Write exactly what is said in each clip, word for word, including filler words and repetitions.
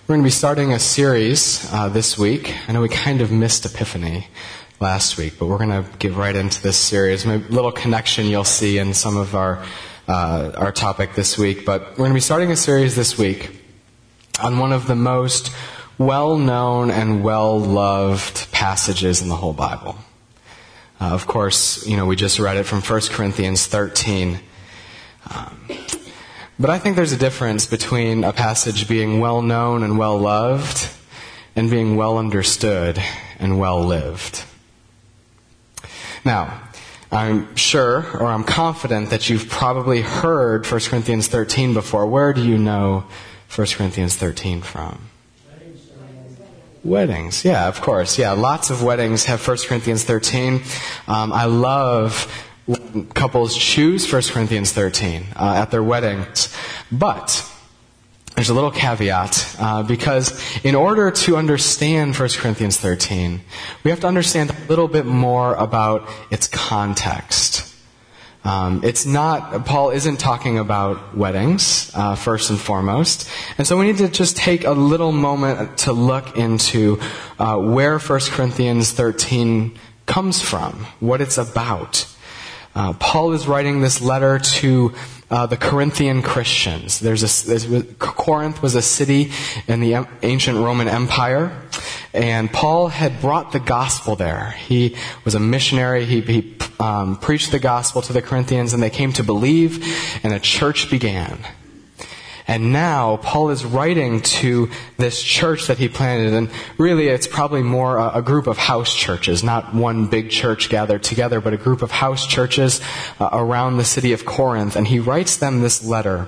We're going to be starting a series uh, this week. I know we kind of missed Epiphany last week, but we're going to get right into this series. Maybe a little connection you'll see in some of our uh, our topic this week. But we're going to be starting a series this week on one of the most well-known and well-loved passages in the whole Bible. Uh, of course, you know, we just read it from First Corinthians thirteen. Um, But I think there's a difference between a passage being well-known and well-loved and being well-understood and well-lived. Now, I'm sure, or I'm confident, that you've probably heard First Corinthians thirteen before. Where do you know First Corinthians thirteen from? Weddings, yeah, of course. Yeah, lots of weddings have First Corinthians thirteen. Um, I love when couples choose First Corinthians thirteen uh, at their weddings. But there's a little caveat, uh, because in order to understand First Corinthians thirteen, we have to understand a little bit more about its context. Um, it's not, Paul isn't talking about weddings, uh, first and foremost. And so we need to just take a little moment to look into uh, where First Corinthians thirteen comes from, what it's about. Uh, Paul is writing this letter to uh, the Corinthian Christians. There's a, there's, Corinth was a city in the ancient Roman Empire, and Paul had brought the gospel there. He was a missionary. He, he um, preached the gospel to the Corinthians, and they came to believe, and a church began. And now Paul is writing to this church that he planted, and really it's probably more a, a group of house churches, not one big church gathered together, but a group of house churches uh, around the city of Corinth. And he writes them this letter.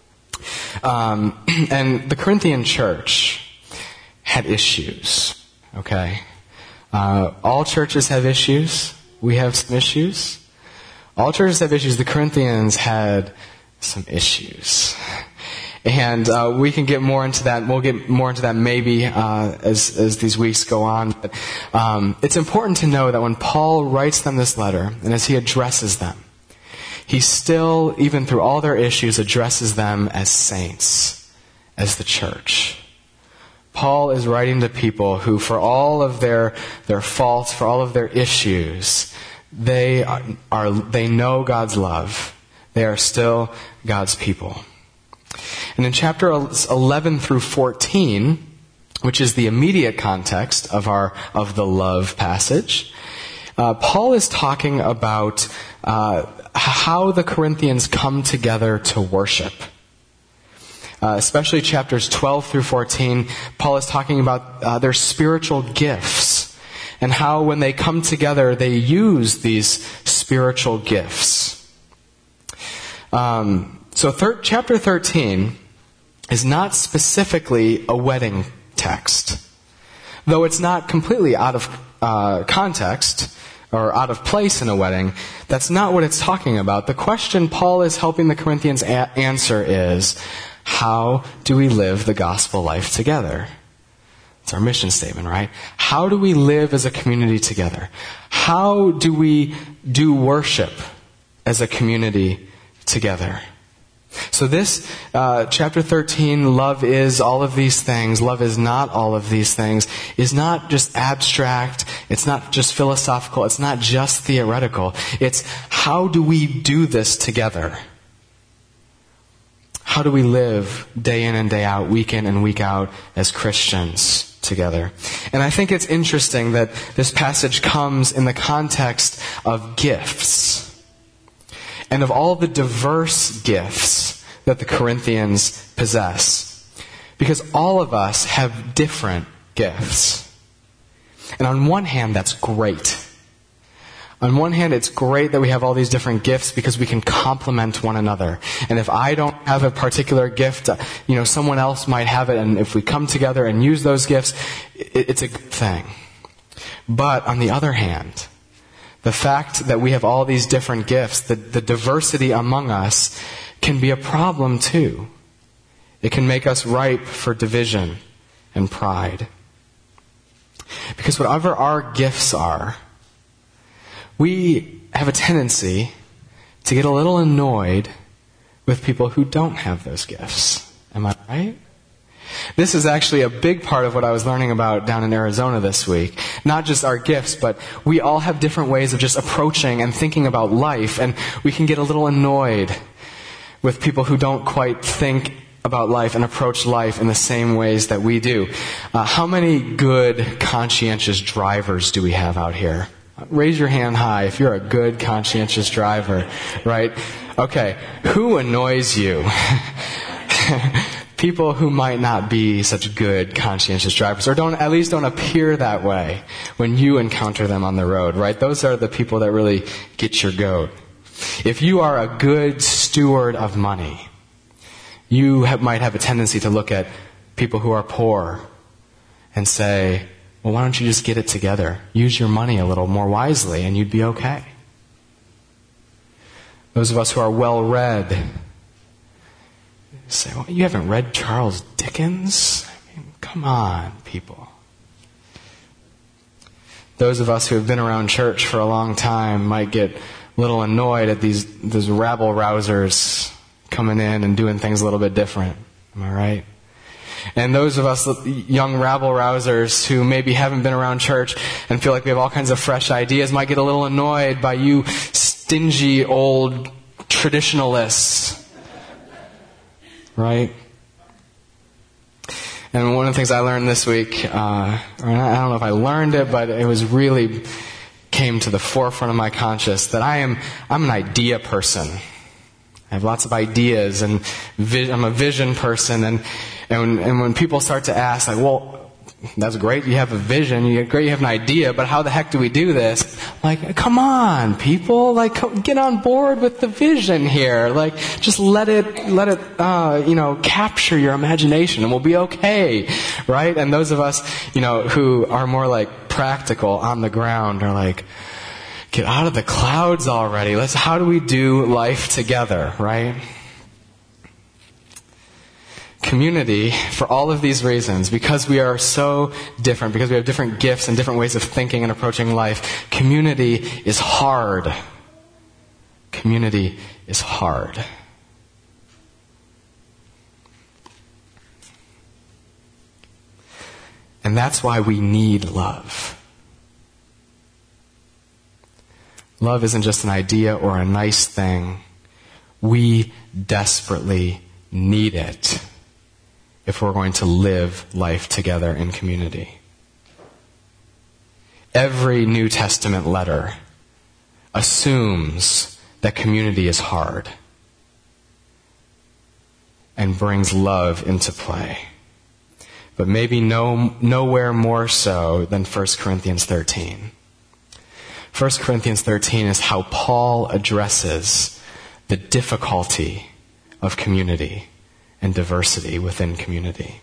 Um, and the Corinthian church had issues, okay? Uh, all churches have issues. We have some issues. All churches have issues. The Corinthians had some issues. And uh, we can get more into that. We'll get more into that maybe uh, as as these weeks go on. But um, it's important to know that when Paul writes them this letter, and as he addresses them, he still, even through all their issues, addresses them as saints, as the church. Paul is writing to people who, for all of their their faults, for all of their issues, they are, are they know God's love. They are still God's people. And in chapter eleven through fourteen, which is the immediate context of our of the love passage, uh, Paul is talking about uh, how the Corinthians come together to worship. Uh, especially chapters twelve through fourteen, Paul is talking about uh, their spiritual gifts and how when they come together, they use these spiritual gifts. Um, So thir- chapter thirteen is not specifically a wedding text. Though it's not completely out of uh, context or out of place in a wedding, that's not what it's talking about. The question Paul is helping the Corinthians a- answer is, how do we live the gospel life together? It's our mission statement, right? How do we live as a community together? How do we do worship as a community together? So this, uh, chapter thirteen, love is all of these things, love is not all of these things, is not just abstract, it's not just philosophical, it's not just theoretical. It's how do we do this together? How do we live day in and day out, week in and week out as Christians together? And I think it's interesting that this passage comes in the context of gifts. And of all the diverse gifts that the Corinthians possess. Because all of us have different gifts. And on one hand, that's great. On one hand, it's great that we have all these different gifts because we can complement one another. And if I don't have a particular gift, you know, someone else might have it. And if we come together and use those gifts, it's a good thing. But on the other hand, the fact that we have all these different gifts, the, the diversity among us, can be a problem too. It can make us ripe for division and pride. Because whatever our gifts are, we have a tendency to get a little annoyed with people who don't have those gifts. Am I right? This is actually a big part of what I was learning about down in Arizona this week. Not just our gifts, but we all have different ways of just approaching and thinking about life, and we can get a little annoyed with people who don't quite think about life and approach life in the same ways that we do. Uh, how many good, conscientious drivers do we have out here? Raise your hand high if you're a good, conscientious driver, right? Okay, who annoys you? People who might not be such good, conscientious drivers, or don't at least don't appear that way when you encounter them on the road, right? Those are the people that really get your goat. If you are a good steward of money, you have, might have a tendency to look at people who are poor and say, well, why don't you just get it together? Use your money a little more wisely and you'd be okay. Those of us who are well-read say, well, you haven't read Charles Dickens? I mean, come on, people. Those of us who have been around church for a long time might get a little annoyed at these, these rabble-rousers coming in and doing things a little bit different. Am I right? And those of us young rabble-rousers who maybe haven't been around church and feel like we have all kinds of fresh ideas might get a little annoyed by you stingy old traditionalists. Right? And one of the things I learned this week, uh, or I don't know if I learned it, but it was really came to the forefront of my conscience that I am I'm an idea person. I have lots of ideas, and vi- I'm a vision person, and and when, and when people start to ask, like, well, that's great, you have a vision, you great, you have an idea, but how the heck do we do this? Like, come on, people, like, get on board with the vision here. Like, just let it, let it, uh, you know, capture your imagination, and we'll be okay, right? And those of us, you know, who are more like practical on the ground are like, get out of the clouds already. Let's, how do we do life together, right? Community, for all of these reasons, because we are so different, because we have different gifts and different ways of thinking and approaching life, community is hard. Community is hard. And that's why we need love. Love isn't just an idea or a nice thing. We desperately need it if we're going to live life together in community. Every New Testament letter assumes that community is hard and brings love into play. But maybe no, nowhere more so than First Corinthians thirteen. First Corinthians thirteen is how Paul addresses the difficulty of community and diversity within community.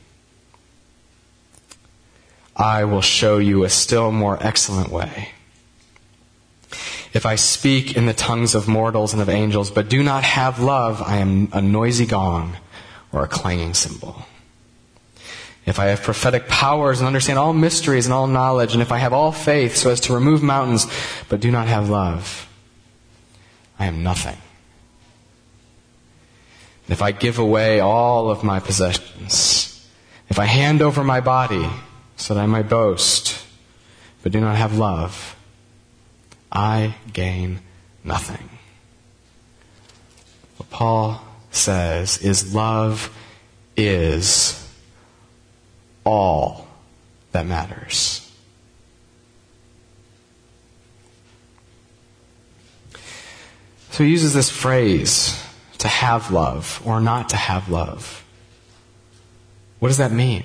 I will show you a still more excellent way. If I speak in the tongues of mortals and of angels, but do not have love, I am a noisy gong or a clanging cymbal. If I have prophetic powers and understand all mysteries and all knowledge, and if I have all faith so as to remove mountains, but do not have love, I am nothing. And if I give away all of my possessions, if I hand over my body so that I might boast, but do not have love, I gain nothing. What Paul says is love is all that matters. So he uses this phrase, to have love or not to have love. What does that mean?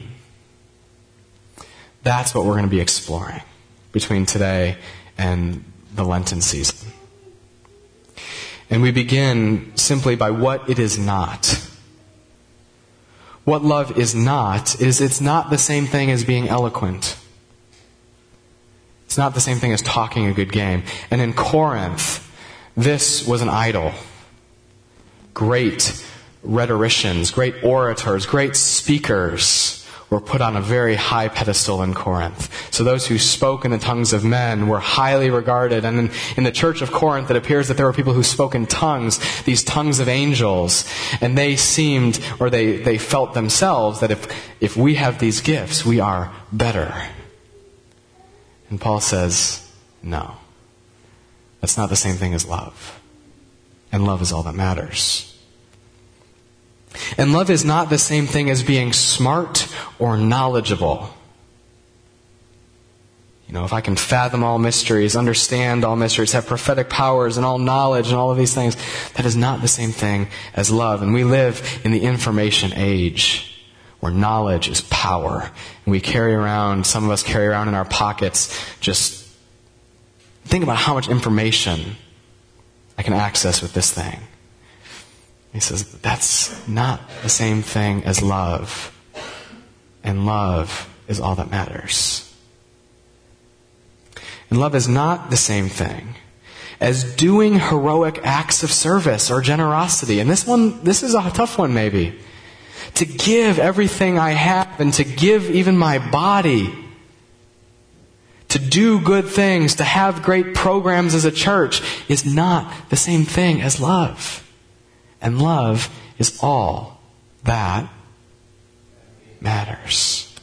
That's what we're going to be exploring between today and the Lenten season. And we begin simply by what it is not. What love is not is it's not the same thing as being eloquent. It's not the same thing as talking a good game. And in Corinth, this was an idol. Great rhetoricians, great orators, great speakers were put on a very high pedestal in Corinth. So those who spoke in the tongues of men were highly regarded. And in, in the church of Corinth, it appears that there were people who spoke in tongues, these tongues of angels. And they seemed, or they, they felt themselves, that if, if we have these gifts, we are better. And Paul says, no. That's not the same thing as love. And love is all that matters. And love is not the same thing as being smart or knowledgeable. You know, if I can fathom all mysteries, understand all mysteries, have prophetic powers and all knowledge and all of these things, that is not the same thing as love. And we live in the information age where knowledge is power. And we carry around, some of us carry around in our pockets, just think about how much information I can access with this thing. He says, that's not the same thing as love. And love is all that matters. And love is not the same thing as doing heroic acts of service or generosity. And this one, this is a tough one maybe. To give everything I have and to give even my body. To do good things, to have great programs as a church is not the same thing as love. And love is all that matters.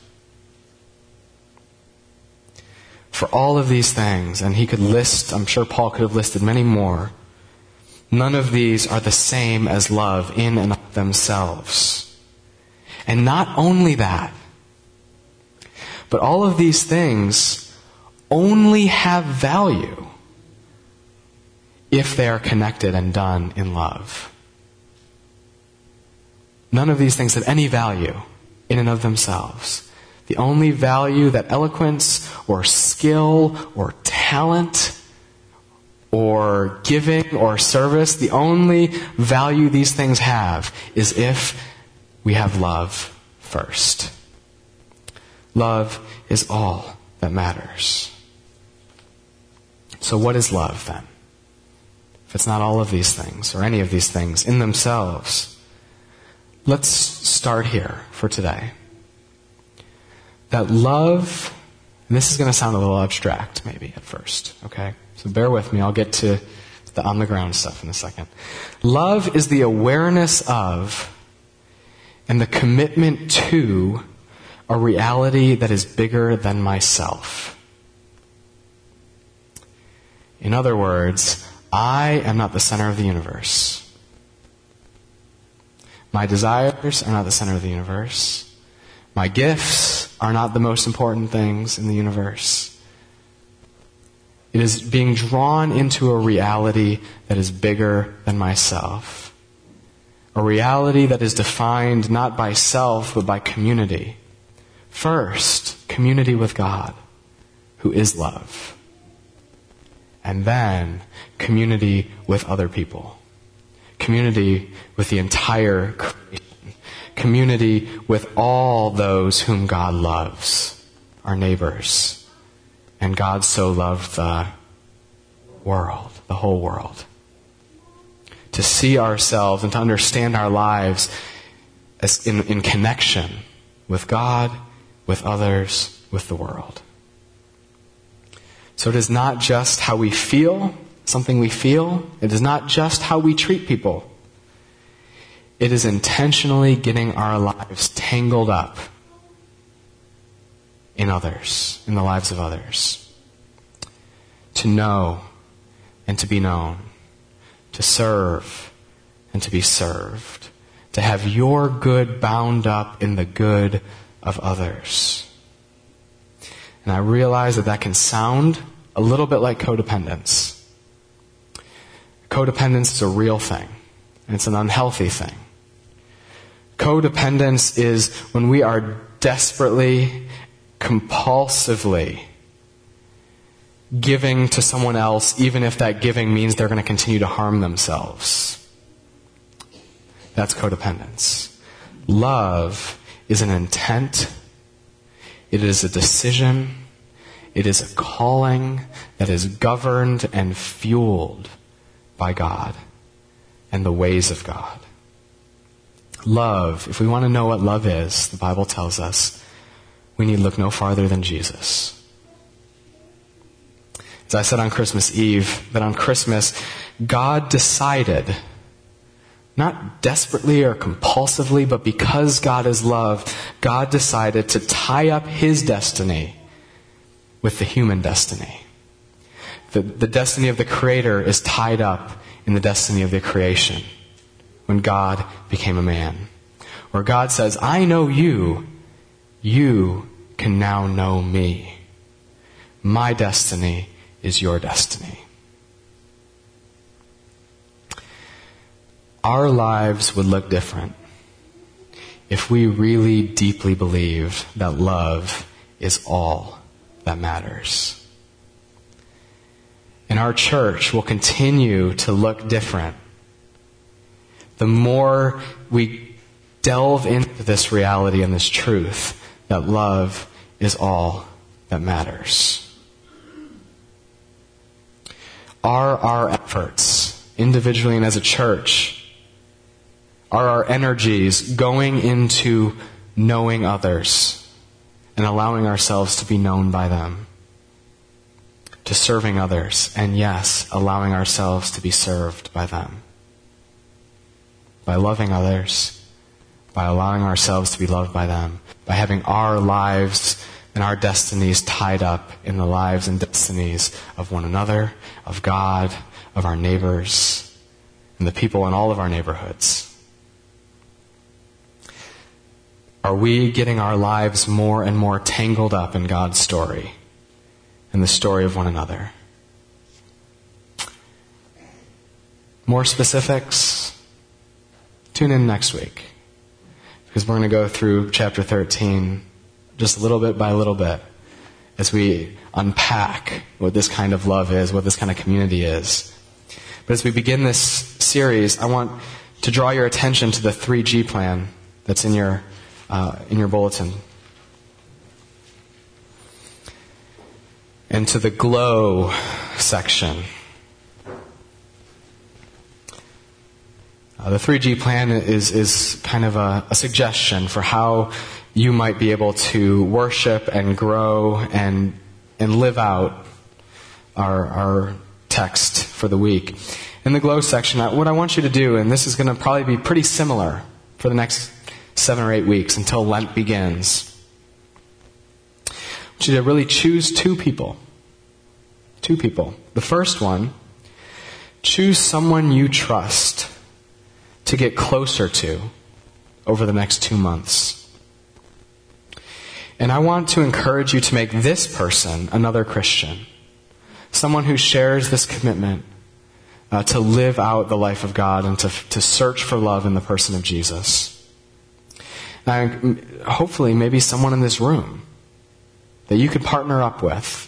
For all of these things, and he could list, I'm sure Paul could have listed many more, none of these are the same as love in and of themselves. And not only that, but all of these things only have value if they are connected and done in love. None of these things have any value in and of themselves. The only value that eloquence or skill or talent or giving or service, the only value these things have is if we have love first. Love is all that matters. So what is love then? If it's not all of these things or any of these things in themselves, let's start here for today. That love, and this is going to sound a little abstract maybe at first, okay? So bear with me, I'll get to the on the ground stuff in a second. Love is the awareness of and the commitment to a reality that is bigger than myself. In other words, I am not the center of the universe. My desires are not the center of the universe. My gifts are not the most important things in the universe. It is being drawn into a reality that is bigger than myself. A reality that is defined not by self, but by community. First, community with God, who is love. And then, community with other people. Community with the entire creation. Community with all those whom God loves, our neighbors. And God so loved the world, the whole world. To see ourselves and to understand our lives as in, in connection with God, with others, with the world. So it is not just how we feel, something we feel. It is not just how we treat people. It is intentionally getting our lives tangled up in others, in the lives of others. To know and to be known. To serve and to be served. To have your good bound up in the good of others. And I realize that that can sound a little bit like codependence. Codependence is a real thing. And it's an unhealthy thing. Codependence is when we are desperately, compulsively giving to someone else, even if that giving means they're going to continue to harm themselves. That's codependence. Love is an intent. It is a decision. It is a calling that is governed and fueled by God and the ways of God. Love, if we want to know what love is, the Bible tells us, we need look no farther than Jesus. As I said on Christmas Eve, that on Christmas, God decided, not desperately or compulsively, but because God is love, God decided to tie up his destiny with the human destiny. The, the destiny of the Creator is tied up in the destiny of the creation when God became a man. Where God says, I know you, you can now know me. My destiny is your destiny. Our lives would look different if we really deeply believed that love is all that matters. And our church will continue to look different the more we delve into this reality and this truth that love is all that matters. Are our efforts, individually and as a church, are our energies going into knowing others and allowing ourselves to be known by them, to serving others, and yes, allowing ourselves to be served by them, by loving others, by allowing ourselves to be loved by them, by having our lives and our destinies tied up in the lives and destinies of one another, of God, of our neighbors, and the people in all of our neighborhoods? Are we getting our lives more and more tangled up in God's story and the story of one another? More specifics? Tune in next week, because we're going to go through chapter thirteen just little bit by little bit as we unpack what this kind of love is, what this kind of community is. But as we begin this series, I want to draw your attention to the three G plan that's in your uh, in your bulletin, and to the glow section. Uh, the three G plan is is kind of a, a suggestion for how you might be able to worship and grow and and live out our our text for the week. In the glow section, what I want you to do, and this is going to probably be pretty similar for the next seven or eight weeks until Lent begins, I want you to really choose two people. Two people. The first one, choose someone you trust to get closer to over the next two months. And I want to encourage you to make this person another Christian. Someone who shares this commitment uh, to live out the life of God and to, to search for love in the person of Jesus. Now, hopefully, maybe someone in this room that you could partner up with.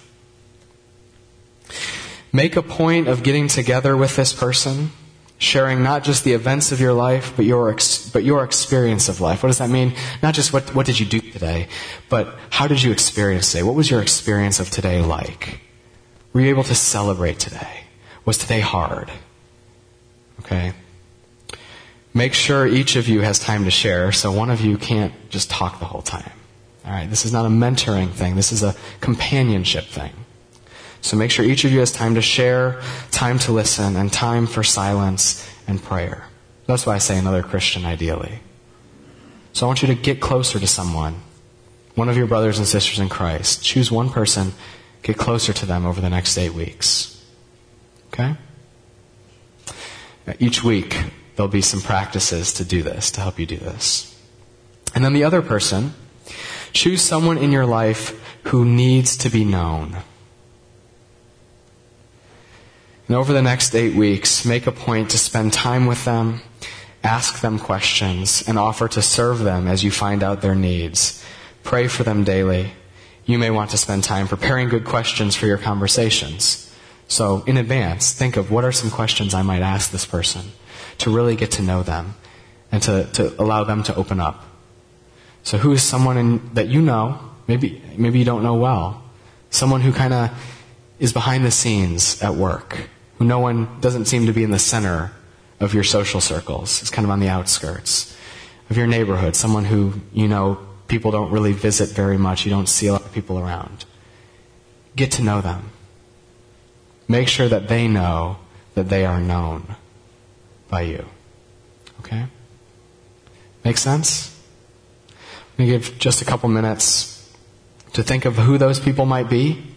Make a point of getting together with this person, sharing not just the events of your life, but your ex- but your experience of life. What does that mean? Not just what, what did you do today, but how did you experience today? What was your experience of today like? Were you able to celebrate today? Was today hard? Okay. Make sure each of you has time to share, so one of you can't just talk the whole time. All right, this is not a mentoring thing. This is a companionship thing. So make sure each of you has time to share, time to listen, and time for silence and prayer. That's why I say another Christian, ideally. So I want you to get closer to someone, one of your brothers and sisters in Christ. Choose one person, get closer to them over the next eight weeks. Okay? Each week, there'll be some practices to do this, to help you do this. And then the other person, choose someone in your life who needs to be known. And over the next eight weeks, make a point to spend time with them, ask them questions, and offer to serve them as you find out their needs. Pray for them daily. You may want to spend time preparing good questions for your conversations. So in advance, think of what are some questions I might ask this person to really get to know them and to, to allow them to open up. So who is someone in, that you know, maybe maybe you don't know well, someone who kind of is behind the scenes at work, who no one doesn't seem to be in the center of your social circles. It's kind of on the outskirts of your neighborhood, someone who you know people don't really visit very much. You don't see a lot of people around. Get to know them. Make sure that they know that they are known by you. Okay? Make sense? I'm going to give just a couple minutes to think of who those people might be.